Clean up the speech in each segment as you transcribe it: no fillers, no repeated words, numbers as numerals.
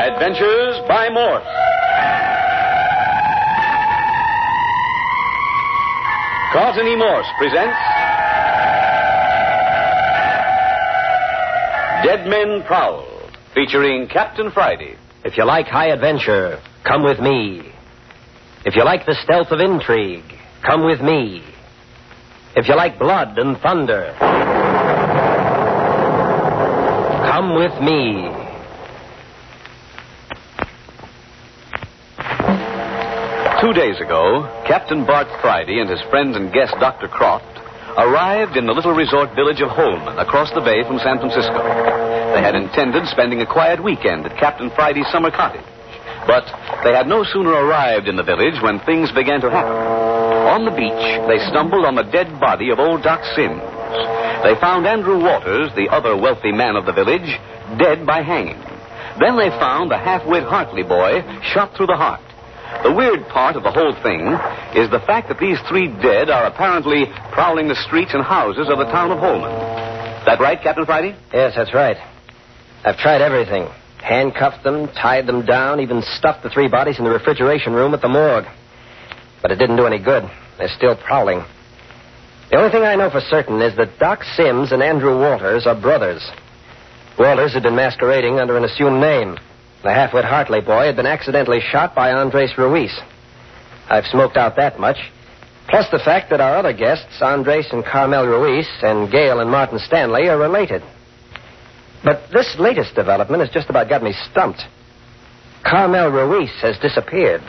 Adventures by Morse. Carlton E. Morse presents Dead Men Prowl, featuring Captain Friday. If you like high adventure, come with me. If you like the stealth of intrigue, come with me. If you like blood and thunder, come with me. Two days ago, Captain Bart Friday and his friend and guest, Dr. Croft, arrived in the little resort village of Holman, across the bay from San Francisco. They had intended spending a quiet weekend at Captain Friday's summer cottage. But they had no sooner arrived in the village when things began to happen. On the beach, they stumbled on the dead body of old Doc Sims. They found Andrew Waters, the other wealthy man of the village, dead by hanging. Then they found the half-wit Hartley boy shot through the heart. The weird part of the whole thing is the fact that these three dead are apparently prowling the streets and houses of the town of Holman. That right, Captain Friday? Yes, that's right. I've tried everything. Handcuffed them, tied them down, even stuffed the three bodies in the refrigeration room at the morgue. But it didn't do any good. They're still prowling. The only thing I know for certain is that Doc Sims and Andrew Waters are brothers. Waters had been masquerading under an assumed name. The half-wit Hartley boy had been accidentally shot by Andres Ruiz. I've smoked out that much. Plus the fact that our other guests, Andres and Carmel Ruiz, and Gail and Martin Stanley, are related. But this latest development has just about got me stumped. Carmel Ruiz has disappeared.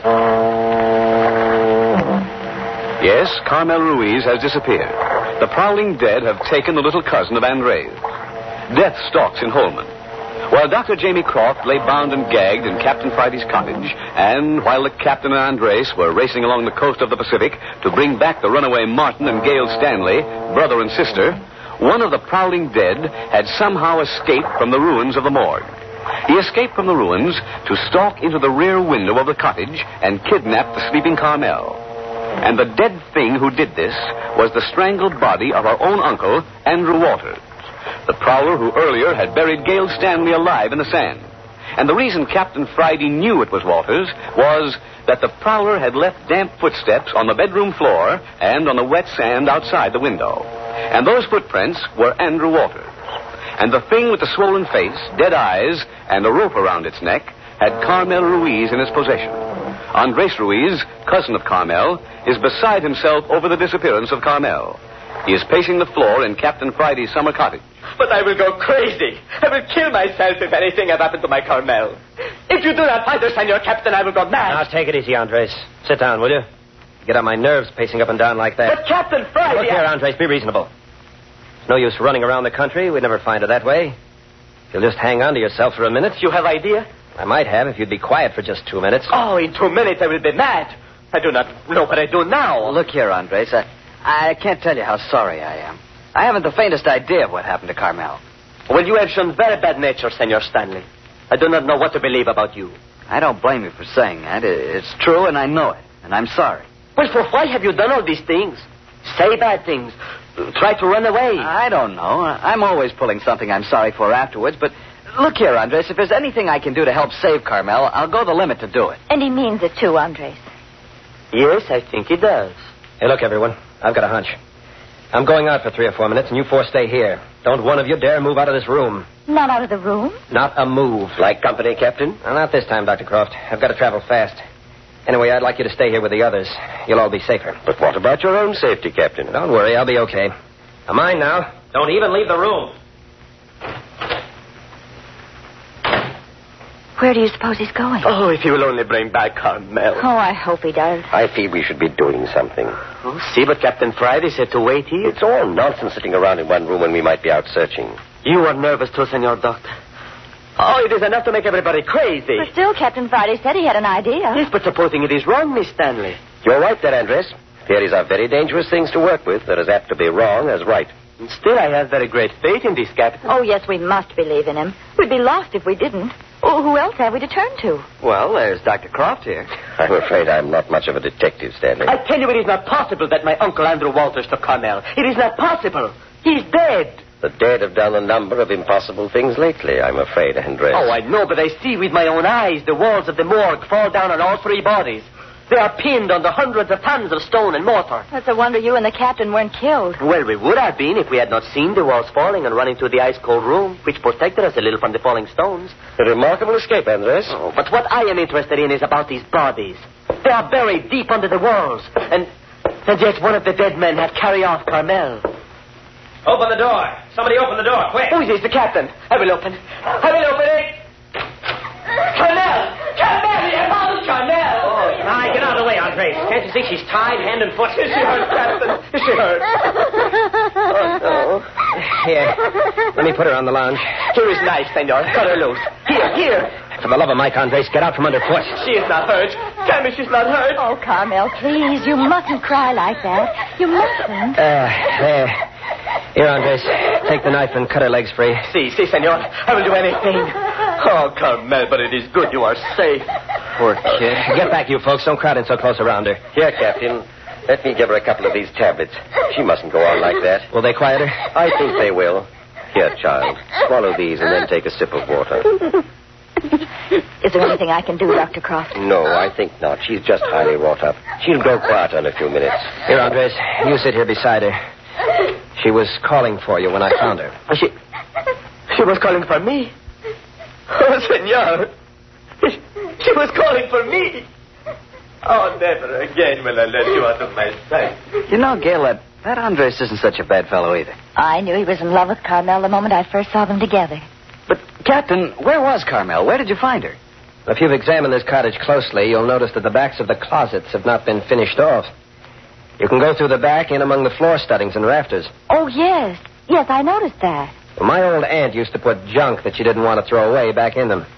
Yes, Carmel Ruiz has disappeared. The prowling dead have taken the little cousin of Andres. Death stalks in Holman. While Dr. Jamie Croft lay bound and gagged in Captain Friday's cottage, and while the captain and Andres were racing along the coast of the Pacific to bring back the runaway Martin and Gail Stanley, brother and sister, one of the prowling dead had somehow escaped from the ruins of the morgue. He escaped from the ruins to stalk into the rear window of the cottage and kidnap the sleeping Carmel. And the dead thing who did this was the strangled body of our own uncle, Andrew Waters, the prowler who earlier had buried Gail Stanley alive in the sand. And the reason Captain Friday knew it was Waters was that the prowler had left damp footsteps on the bedroom floor and on the wet sand outside the window. And those footprints were Andrew Waters. And the thing with the swollen face, dead eyes, and a rope around its neck had Carmel Ruiz in his possession. Andres Ruiz, cousin of Carmel, is beside himself over the disappearance of Carmel. He is pacing the floor in Captain Friday's summer cottage. But I will go crazy. I will kill myself if anything had happened to my Carmel. If you do not find her, Senor Captain, I will go mad. Now, take it easy, Andres. Sit down, will you? Get on my nerves pacing up and down like that. But Captain Friday... Look here, Andres, be reasonable. It's no use running around the country. We'd never find her that way. You'll just hang on to yourself for a minute. You have idea? I might have if you'd be quiet for just 2 minutes. Oh, in 2 minutes I will be mad. I do not know what I do now. Look here, Andres. I can't tell you how sorry I am. I haven't the faintest idea of what happened to Carmel. Well, you have shown very bad nature, Senor Stanley. I do not know what to believe about you. I don't blame you for saying that. It's true, and I know it. And I'm sorry. Well, for why have you done all these things? Say bad things. Try to run away. I don't know. I'm always pulling something I'm sorry for afterwards. But look here, Andres. If there's anything I can do to help save Carmel, I'll go the limit to do it. And he means it too, Andres. Yes, I think he does. Hey, look, everyone. I've got a hunch. I'm going out for 3 or 4 minutes, and you four stay here. Don't one of you dare move out of this room. Not out of the room? Not a move. Like company, Captain? Well, not this time, Dr. Croft. I've got to travel fast. Anyway, I'd like you to stay here with the others. You'll all be safer. But what about your own safety, Captain? Don't worry, I'll be okay. Now, mind now. Don't even leave the room. Where do you suppose he's going? Oh, if he will only bring back Carmel. Oh, I hope he does. I feel we should be doing something. Oh, see what Captain Friday said to wait here? It's all nonsense sitting around in one room when we might be out searching. You are nervous too, Senor Doctor. Oh, it is enough to make everybody crazy. But still, Captain Friday said he had an idea. Yes, but supposing it is wrong, Miss Stanley. You're right there, Andres. Theories are very dangerous things to work with. They're as apt to be wrong as right. Still, I have very great faith in this captain. Oh, yes, we must believe in him. We'd be lost if we didn't. Oh, who else have we to turn to? Well, there's Dr. Croft here. I'm afraid I'm not much of a detective, Stanley. I tell you, it is not possible that my Uncle Andrew Walters took Carmel. It is not possible. He's dead. The dead have done a number of impossible things lately, I'm afraid, Andres. Oh, I know, but I see with my own eyes the walls of the morgue fall down on all three bodies. They are pinned under hundreds of tons of stone and mortar. It's a wonder you and the captain weren't killed. Well, we would have been if we had not seen the walls falling and run into the ice-cold room, which protected us a little from the falling stones. A remarkable escape, Andres. Oh, but what I am interested in is about these bodies. They are buried deep under the walls, and yet one of the dead men had carried off Carmel. Open the door. Somebody open the door, quick. Who is this? The captain. I will open. I will open it. Carmel! Carmel! You found Carmel! All right, get out of the way, Andres. Can't you see she's tied hand and foot? Is she hurt, Captain? Is she hurt? Oh, no. Here. Let me put her on the lounge. Here is knife, senor. Cut her loose. Here. For the love of Mike, Andres, get out from underfoot. She is not hurt. Tell me she's not hurt. Oh, Carmel, please. You mustn't cry like that. You mustn't. There. Here, Andres. Take the knife and cut her legs free. Si, senor. I will do anything. Oh, Carmel, but it is good you are safe. Poor kid. Get back, you folks. Don't crowd in so close around her. Here, Captain. Let me give her a couple of these tablets. She mustn't go on like that. Will they quiet her? I think they will. Here, child. Swallow these and then take a sip of water. Is there anything I can do, Dr. Croft? No, I think not. She's just highly wrought up. She'll grow quieter in a few minutes. Here, Andres. You sit here beside her. She was calling for you when I found her. She was calling for me. Oh, senor. She was calling for me. Oh, never again will I let you out of my sight. You know, Gail, that Andres isn't such a bad fellow either. I knew he was in love with Carmel the moment I first saw them together. But, Captain, where was Carmel? Where did you find her? If you've examined this cottage closely, you'll notice that the backs of the closets have not been finished off. You can go through the back in among the floor studdings and rafters. Oh, yes. Yes, I noticed that. Well, my old aunt used to put junk that she didn't want to throw away back in them.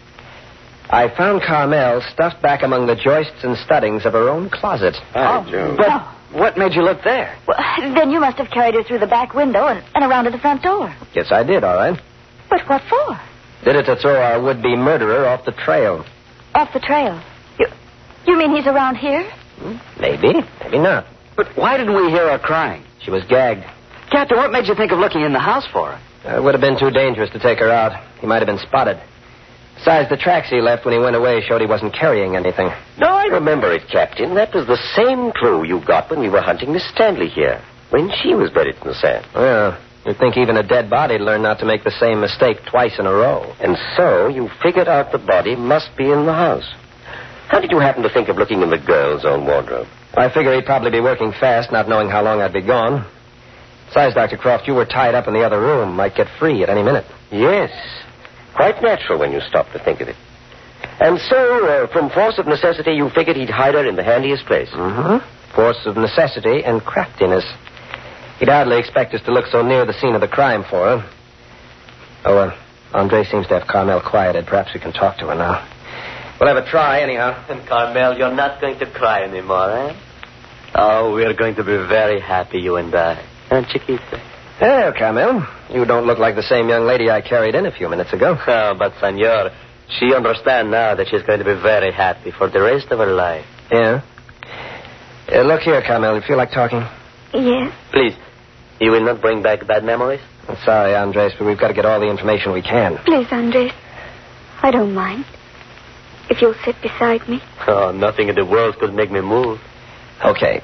I found Carmel stuffed back among the joists and studdings of her own closet. But what made you look there? Well, then you must have carried her through the back window and around to the front door. Yes, I did, all right. But what for? Did it to throw our would-be murderer off the trail. Off the trail? You mean he's around here? Maybe, maybe not. But why didn't we hear her crying? She was gagged. Captain, what made you think of looking in the house for her? It would have been too dangerous to take her out. He might have been spotted. Besides, the tracks he left when he went away showed he wasn't carrying anything. No, I remember it, Captain. That was the same clue you got when we were hunting Miss Stanley here, when she was buried in the sand. Well, you'd think even a dead body'd learn not to make the same mistake twice in a row. And so you figured out the body must be in the house. How did you happen to think of looking in the girl's own wardrobe? I figure he'd probably be working fast, not knowing how long I'd be gone. Besides, Dr. Croft, you were tied up in the other room. Might get free at any minute. Yes. Quite natural when you stop to think of it. And so, from force of necessity, you figured he'd hide her in the handiest place. Mm-hmm. Force of necessity and craftiness. He'd hardly expect us to look so near the scene of the crime for her. Oh, Andre seems to have Carmel quieted. Perhaps we can talk to her now. We'll have a try, anyhow. And, Carmel, you're not going to cry anymore, eh? Oh, we're going to be very happy, you and I. And Chiquita. Well, Carmel, you don't look like the same young lady I carried in a few minutes ago. Oh, but, senor, she understands now that she's going to be very happy for the rest of her life. Yeah? Look here, Carmel. You feel like talking? Yes. Please, you will not bring back bad memories? I'm sorry, Andres, but we've got to get all the information we can. Please, Andres. I don't mind. If you'll sit beside me. Oh, nothing in the world could make me move. Okay.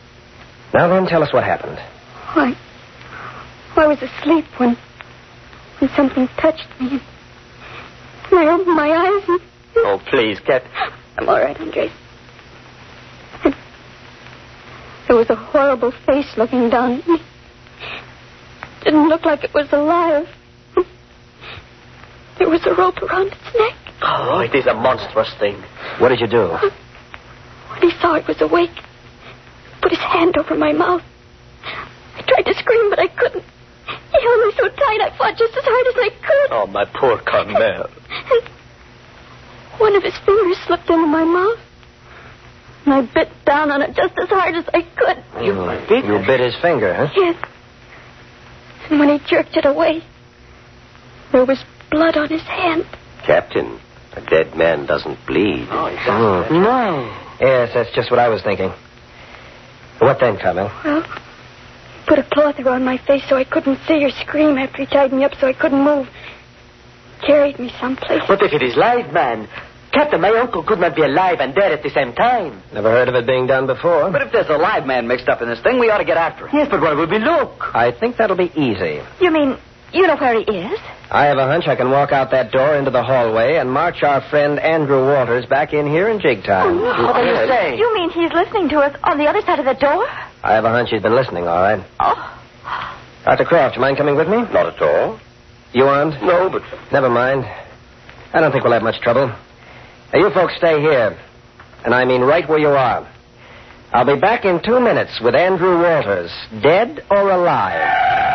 Now then, tell us what happened. I was asleep when something touched me. And I opened my eyes and... Oh, please, Captain. I'm all right, Andres. And there was a horrible face looking down at me. Didn't look like it was alive. There was a rope around its neck. Oh, it is a monstrous thing. What did you do? When he saw it was awake, he put his hand over my mouth. I tried to scream, but I couldn't. He held me so tight, I fought just as hard as I could. Oh, my poor Carmel. And one of his fingers slipped into my mouth. And I bit down on it just as hard as I could. You bit his finger, huh? Yes. And when he jerked it away, there was blood on his hand. Captain, a dead man doesn't bleed. Oh, he doesn't. No. Yes, that's just what I was thinking. What then, Carmel? Well, put a cloth around my face so I couldn't see or scream after he tied me up so I couldn't move. Carried me someplace. But if it is live, man. Captain, my uncle could not be alive and dead at the same time. Never heard of it being done before. But if there's a live man mixed up in this thing, we ought to get after him. Yes, but where would we look? I think that'll be easy. You mean you know where he is? I have a hunch I can walk out that door into the hallway and march our friend Andrew Walters back in here in jig time. What are you saying? You mean he's listening to us on the other side of the door? I have a hunch he's been listening, all right. Oh. Dr. Croft, you mind coming with me? Not at all. You aren't? No, but... Never mind. I don't think we'll have much trouble. Now, you folks stay here. And I mean right where you are. I'll be back in 2 minutes with Andrew Walters, dead or alive.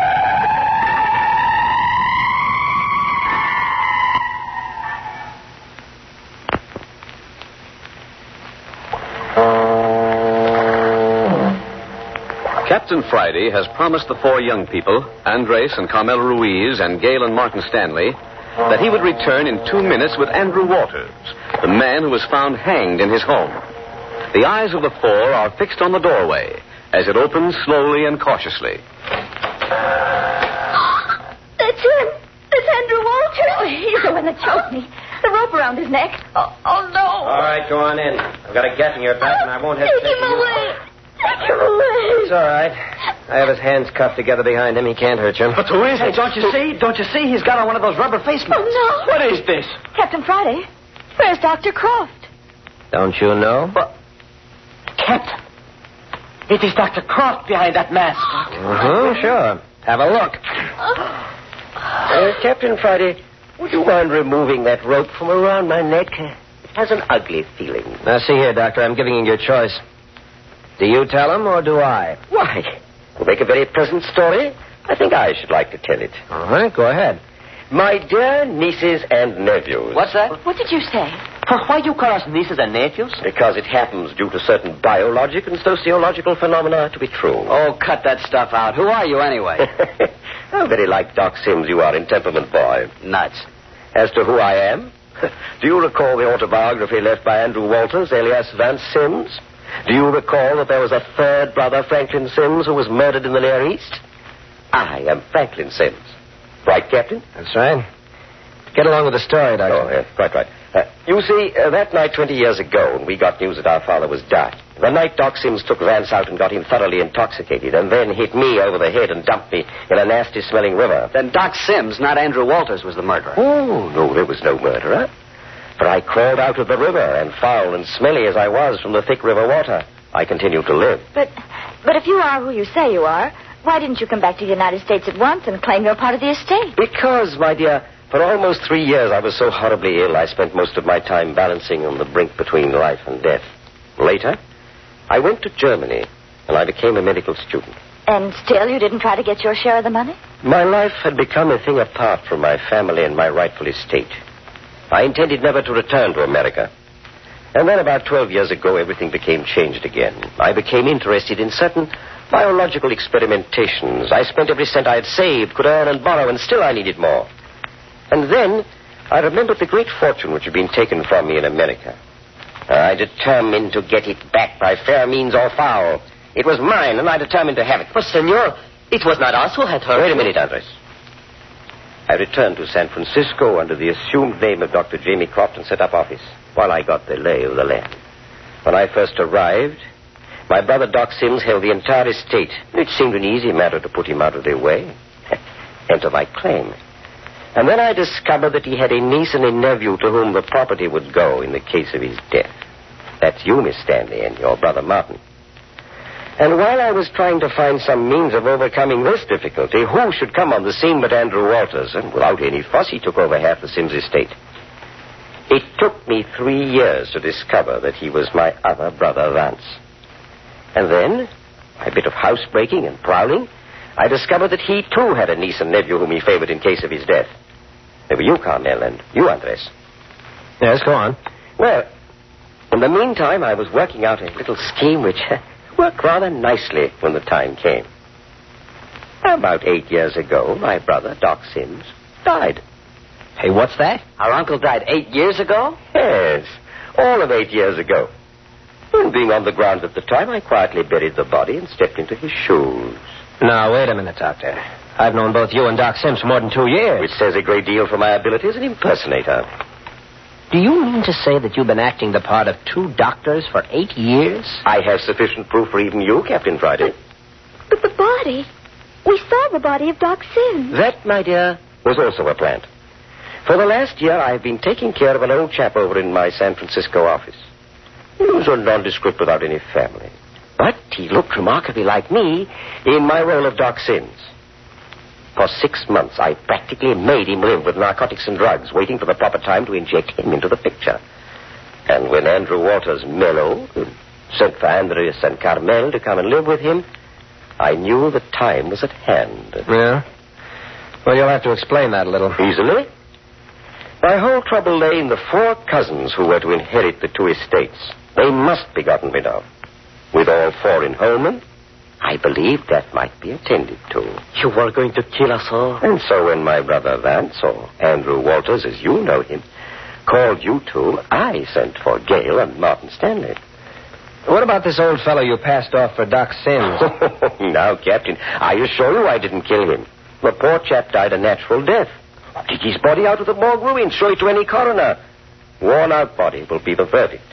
Captain Friday has promised the 4 young people, Andres and Carmel Ruiz and Gail and Martin Stanley, that he would return in 2 minutes with Andrew Walters, the man who was found hanged in his home. The eyes of the 4 are fixed on the doorway as it opens slowly and cautiously. That's him. That's Andrew Walters. Oh, he's the one that choked me. The rope around his neck. Oh no. All right, go on in. I've got a gat in your back, and I won't hesitate. Take him away. Take him away. It's all right. I have his hands cuffed together behind him. He can't hurt you. But who is it? Don't you see? Don't you see? He's got on one of those rubber face masks. Oh, no. What is this? Captain Friday, where's Dr. Croft? Don't you know? But, Captain, it is Dr. Croft behind that mask. Sure. Have a look. Captain Friday, would you mind removing that rope from around my neck? It has an ugly feeling. Now, see here, Doctor. I'm giving you your choice. Do you tell him or do I? Why? To make a very pleasant story, I think I should like to tell it. All right, go ahead. My dear nieces and nephews. What's that? What did you say? Why do you call us nieces and nephews? Because it happens due to certain biologic and sociological phenomena to be true. Oh, cut that stuff out. Who are you anyway? How very like Doc Sims you are in temperament, boy. Nuts. As to who I am, do you recall the autobiography left by Andrew Walters, alias Vance Sims? Do you recall that there was a 3rd brother, Franklin Sims, who was murdered in the Near East? I am Franklin Sims. Right, Captain? That's right. Get along with the story, Doctor. Oh, yes, quite right. You see, that night 20 years ago, when we got news that our father was dead, the night Doc Sims took Vance out and got him thoroughly intoxicated and then hit me over the head and dumped me in a nasty-smelling river. Then Doc Sims, not Andrew Walters, was the murderer. Oh, no, there was no murderer. For I crawled out of the river, and foul and smelly as I was from the thick river water, I continued to live. But if you are who you say you are, why didn't you come back to the United States at once and claim your part of the estate? Because, my dear, for almost 3 years I was so horribly ill I spent most of my time balancing on the brink between life and death. Later, I went to Germany, and I became a medical student. And still you didn't try to get your share of the money? My life had become a thing apart from my family and my rightful estate. I intended never to return to America. And then about 12 years ago, everything became changed again. I became interested in certain biological experimentations. I spent every cent I had saved, could earn and borrow, and still I needed more. And then I remembered the great fortune which had been taken from me in America. I determined to get it back by fair means or foul. It was mine, and I determined to have it. But, senor, it was not us who had heard. Wait a minute, Andres. I returned to San Francisco under the assumed name of Dr. Jamie Croft and set up office while I got the lay of the land. When I first arrived, my brother Doc Sims held the entire estate. It seemed an easy matter to put him out of their way. Enter my claim. And then I discovered that he had a niece and a nephew to whom the property would go in the case of his death. That's you, Miss Stanley, and your brother Martin. And while I was trying to find some means of overcoming this difficulty, who should come on the scene but Andrew Walters? And without any fuss, he took over half the Sims estate. It took me 3 years to discover that he was my other brother, Vance. And then, by a bit of housebreaking and prowling, I discovered that he, too, had a niece and nephew whom he favored in case of his death. They were you, Carmel, and you, Andres. Yes, go on. Well, in the meantime, I was working out a little scheme which worked rather nicely when the time came. About 8 years ago, my brother, Doc Sims, died. Hey, what's that? Our uncle died 8 years ago? Yes, all of 8 years ago. And being on the ground at the time, I quietly buried the body and stepped into his shoes. Now, wait a minute, Doctor. I've known both you and Doc Sims for more than 2 years. Which says a great deal for my ability as an impersonator. Do you mean to say that you've been acting the part of 2 doctors for 8 years? I have sufficient proof for even you, Captain Friday. But the body. We saw the body of Doc Sims. That, my dear, was also a plant. For the last year, I've been taking care of an old chap over in my San Francisco office. He was a nondescript without any family. But he looked remarkably like me in my role of Doc Sims. For 6 months, I practically made him live with narcotics and drugs, waiting for the proper time to inject him into the picture. And when Andrew Walters mellowed and sent for Andres and Carmel to come and live with him, I knew the time was at hand. Yeah? Well, you'll have to explain that a little. Easily. My whole trouble lay in the 4 cousins who were to inherit the 2 estates. They must be gotten rid of. With all 4 in Holman, I believed that might be attended to. You were going to kill us all? And so when my brother Vance, or Andrew Walters, as you know him, called you 2, I sent for Gale and Martin Stanley. What about this old fellow you passed off for Doc Sims? Now, Captain, I assure you I didn't kill him. The poor chap died a natural death. Dig his body out of the morgue ruins, show it to any coroner. Worn-out body will be the verdict.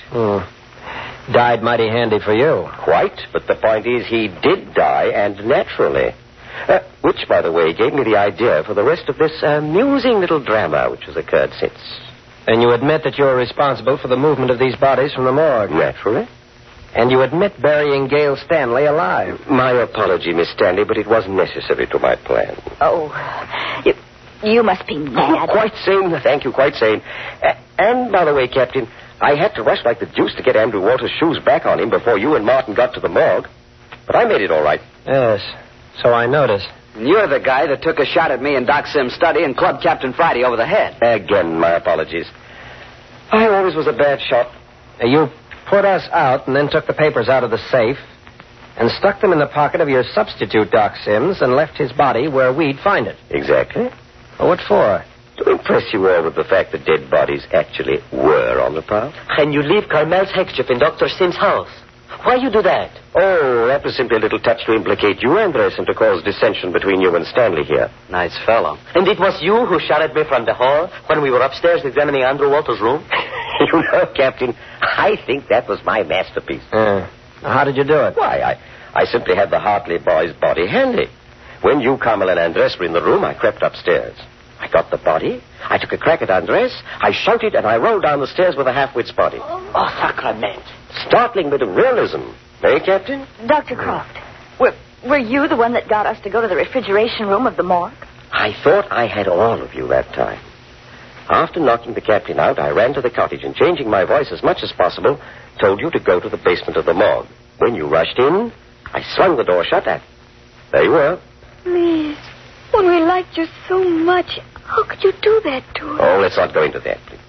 Died mighty handy for you. Quite, but the point is he did die, and naturally. Which, by the way, gave me the idea for the rest of this amusing little drama which has occurred since. And you admit that you're responsible for the movement of these bodies from the morgue? Naturally. And you admit burying Gale Stanley alive? My apology, Miss Stanley, but it was necessary to my plan. Oh, you must be mad. Quite sane, thank you, quite sane. And, by the way, Captain, I had to rush like the deuce to get Andrew Walters' shoes back on him before you and Martin got to the morgue. But I made it all right. Yes, so I noticed. And you're the guy that took a shot at me in Doc Sims' study and clubbed Captain Friday over the head. Again, my apologies. I always was a bad shot. You put us out and then took the papers out of the safe and stuck them in the pocket of your substitute, Doc Sims, and left his body where we'd find it. Exactly. Well, what for? To impress you all with the fact that dead bodies actually were on the prowl. And you leave Carmel's handkerchief in Dr. Sims' house. Why you do that? Oh, that was simply a little touch to implicate you, Andres, and to cause dissension between you and Stanley here. Nice fellow. And it was you who shot at me from the hall when we were upstairs examining Andrew Walters' room? You know, Captain, I think that was my masterpiece. How did you do it? Why, I simply had the Hartley boy's body handy. When you, Carmel, and Andres were in the room, I crept upstairs. I got the body. I took a crack at Andres. I shouted, and I rolled down the stairs with a half-wit's body. Oh, sacrament. Startling bit of realism. Eh, Captain? Dr. Croft, were you the one that got us to go to the refrigeration room of the morgue? I thought I had all of you that time. After knocking the captain out, I ran to the cottage and, changing my voice as much as possible, told you to go to the basement of the morgue. When you rushed in, I swung the door shut and there you were. Please, when we liked you so much, how could you do that to us? Oh, let's not go into that, please.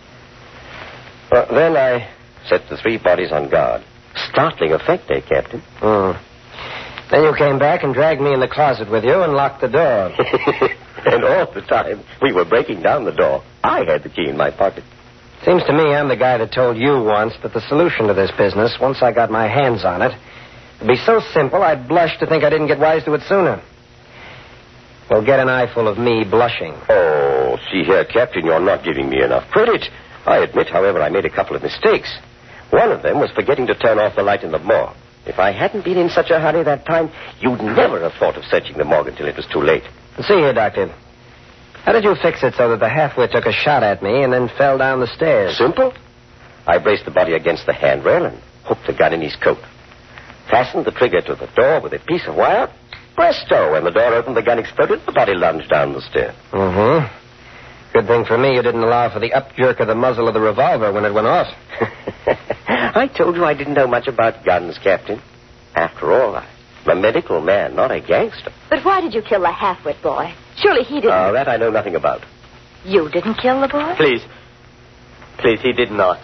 Well, then I set the 3 bodies on guard. Startling effect, eh, Captain? Then you came back and dragged me in the closet with you and locked the door. And all the time we were breaking down the door, I had the key in my pocket. Seems to me I'm the guy that told you once that the solution to this business, once I got my hands on it, would be so simple I'd blush to think I didn't get wise to it sooner. Well, get an eyeful of me blushing. Oh, see here, Captain, you're not giving me enough credit. I admit, however, I made a couple of mistakes. One of them was forgetting to turn off the light in the morgue. If I hadn't been in such a hurry that time, you'd never have thought of searching the morgue until it was too late. See here, Doctor. How did you fix it so that the half-wit took a shot at me and then fell down the stairs? Simple. I braced the body against the handrail and hooked the gun in his coat. Fastened the trigger to the door with a piece of wire. Presto! When the door opened, the gun exploded, the body lunged down the stair. Good thing for me you didn't allow for the up-jerk of the muzzle of the revolver when it went off. I told you I didn't know much about guns, Captain. After all, I'm a medical man, not a gangster. But why did you kill the half-wit boy? Surely he didn't. Oh, that I know nothing about. You didn't kill the boy? Please, he did not.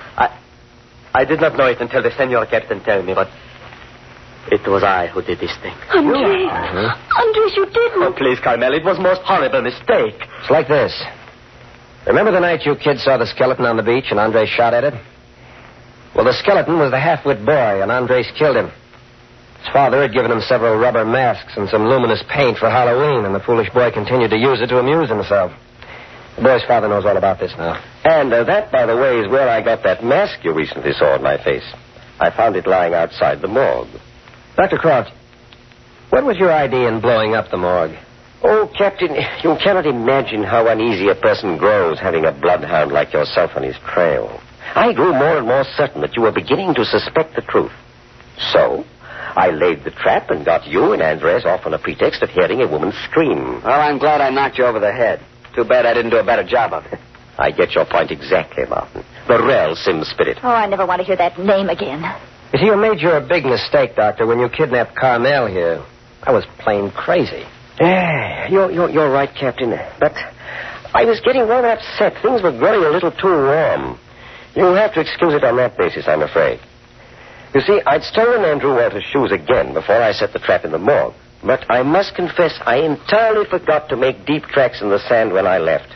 I did not know it until the Senor Captain told me, but it was I who did this thing. Andres. Andres, you didn't. Oh, please, Carmel, it was most horrible mistake. It's like this. Remember the night you kids saw the skeleton on the beach and Andres shot at it? Well, the skeleton was the half-wit boy, and Andres killed him. His father had given him several rubber masks and some luminous paint for Halloween, and the foolish boy continued to use it to amuse himself. The boy's father knows all about this now. And that, by the way, is where I got that mask you recently saw on my face. I found it lying outside the morgue. Dr. Croft, what was your idea in blowing up the morgue? Oh, Captain, you cannot imagine how uneasy a person grows having a bloodhound like yourself on his trail. I grew more and more certain that you were beginning to suspect the truth. So, I laid the trap and got you and Andres off on a pretext of hearing a woman scream. Well, I'm glad I knocked you over the head. Too bad I didn't do a better job of it. I get your point exactly, Martin. The real Sim Spirit. Oh, I never want to hear that name again. You see, you made your big mistake, Doctor, when you kidnapped Carmel here. I was plain crazy. Yeah, you're right, Captain. But I was getting rather upset. Things were growing a little too warm. You'll have to excuse it on that basis, I'm afraid. You see, I'd stolen Andrew Walter's shoes again before I set the trap in the morgue. But I must confess I entirely forgot to make deep tracks in the sand when I left.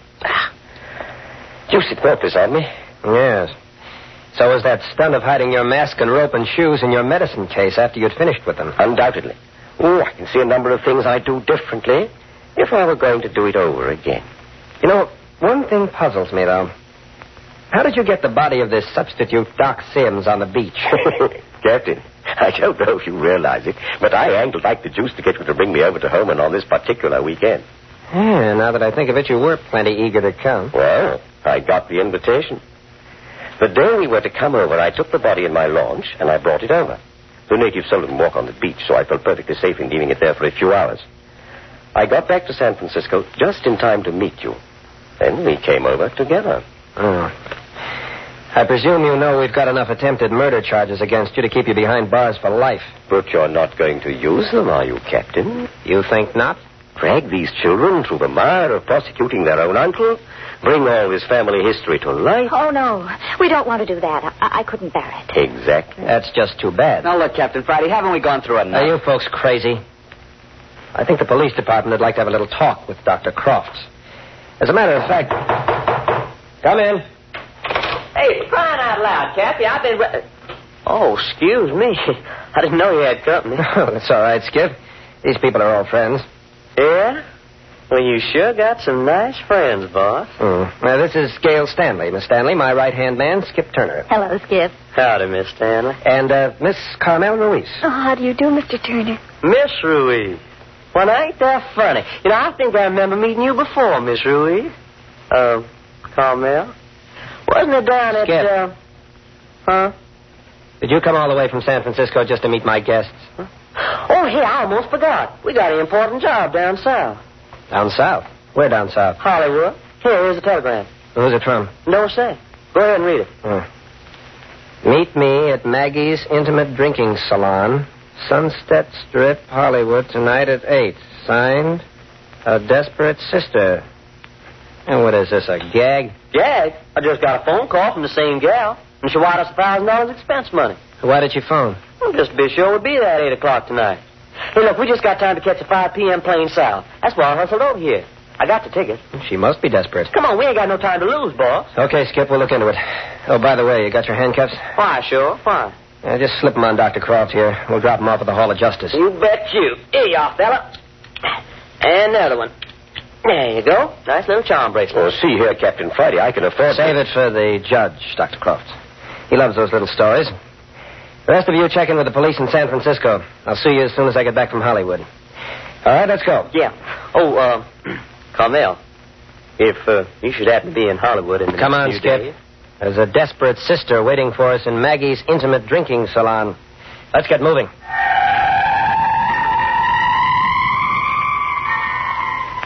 You should note this on me. Yes. So was that stunt of hiding your mask and rope and shoes in your medicine case after you'd finished with them? Undoubtedly. Oh, I can see a number of things I'd do differently if I were going to do it over again. You know, one thing puzzles me, though. How did you get the body of this substitute Doc Sims on the beach? Captain, I don't know if you realize it, but I angled like the juice to get you to bring me over to Holman on this particular weekend. Yeah, now that I think of it, you were plenty eager to come. Well, I got the invitation. The day we were to come over, I took the body in my launch, and I brought it over. The natives seldom walk on the beach, so I felt perfectly safe in leaving it there for a few hours. I got back to San Francisco just in time to meet you. Then we came over together. Oh. I presume you know we've got enough attempted murder charges against you to keep you behind bars for life. But you're not going to use them, are you, Captain? You think not? Drag these children through the mire of prosecuting their own uncle? Bring all his family history to light? Oh, no. We don't want to do that. I couldn't bear it. Exactly. That's just too bad. Now, look, Captain Friday, haven't we gone through enough? Are you folks crazy? I think the police department would like to have a little talk with Dr. Crofts. As a matter of fact... Come in. Hey, crying out loud, Cappy, I've been... Oh, excuse me. I didn't know you had company. Oh, that's all right, Skip. These people are all friends. Yeah? Well, you sure got some nice friends, boss. Now, this is Gail Stanley. Miss Stanley, my right-hand man, Skip Turner. Hello, Skip. Howdy, Miss Stanley. And Miss Carmel Ruiz. Oh, how do you do, Mr. Turner? Miss Ruiz. Well, ain't that funny? You know, I think I remember meeting you before, Miss Ruiz. Carmel? Wasn't it down at, Skip. Huh? Did you come all the way from San Francisco just to meet my guests? Oh, hey, I almost forgot. We got an important job down south. Down south? Where down south? Hollywood. Here's a telegram. Who's it from? Don't say. Go ahead and read it. Meet me at Maggie's Intimate Drinking Salon, Sunset Strip, Hollywood, tonight at 8. Signed, A Desperate Sister. And what is this, a gag? Gag? I just got a phone call from the same gal, and she wanted us $1,000 expense money. Why did you phone? Well, just to be sure we'd be there at 8 o'clock tonight. Hey, look, we just got time to catch a 5 p.m. plane south. That's why I hustled over here. I got the ticket. She must be desperate. Come on, we ain't got no time to lose, boss. Okay, Skip, we'll look into it. Oh, by the way, you got your handcuffs? Why, sure, fine. Just slip them on Dr. Croft here. We'll drop them off at the Hall of Justice. You bet you. Here you are, fella. And another one. There you go. Nice little charm bracelet. Well, see here, Captain Friday, I can afford... Save it for the judge, Dr. Croft. He loves those little stories. The rest of you check in with the police in San Francisco. I'll see you as soon as I get back from Hollywood. All right, let's go. Yeah. Oh, Carmel, if you should happen to be in Hollywood in the Come on, next Skip. few days... There's a desperate sister waiting for us in Maggie's Intimate Drinking Salon. Let's get moving.